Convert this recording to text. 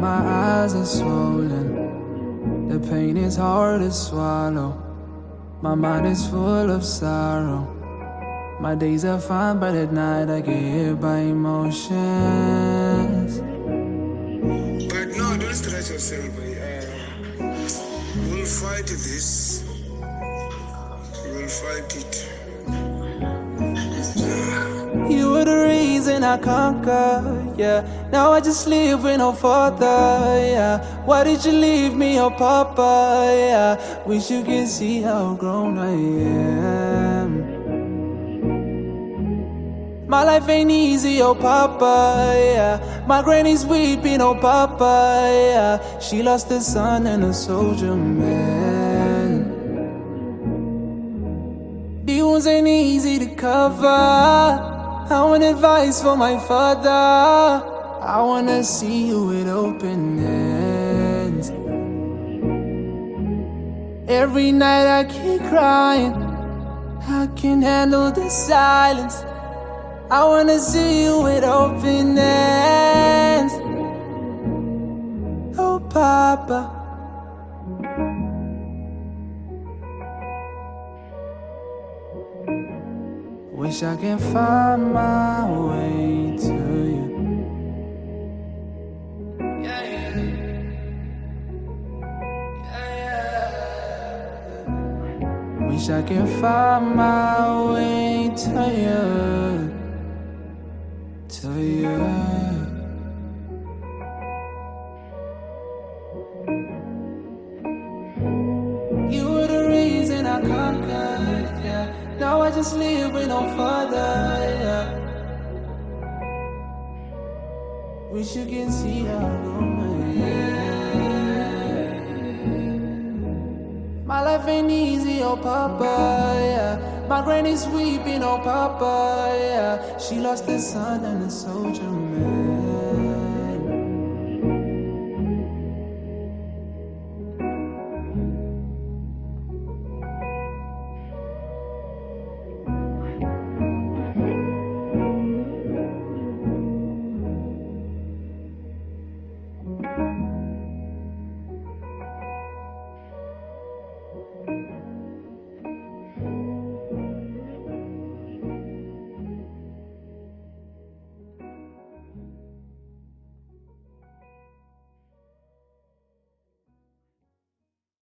my eyes are swollen. The pain is hard to swallow. My mind is full of sorrow. My days are fine, but at night I get hit by emotions. But no, don't stress yourself, boy. We'll fight this. We'll fight it. You were the reason I conquered, yeah. Now I just live with no father, yeah. Why did you leave me, oh papa, yeah? Wish you can see how grown I am. My life ain't easy, oh papa, yeah. My granny's weeping, oh papa, yeah. She lost a son and a soldier man. The wounds ain't easy to cover. I want advice for my father. I wanna see you with open hands. Every night I keep crying. I can't handle the silence. I wanna see you with open hands. Oh, Papa. Wish I can find my way to you. Yeah, yeah. Yeah, yeah. Wish I can find my way to you. To you. You were the reason I conquered, yeah. Now I just live with no father, yeah. Wish you can see how grown I am. My life ain't easy, oh papa, yeah. My granny's weeping, oh papa, yeah. She lost a son and a soldier man.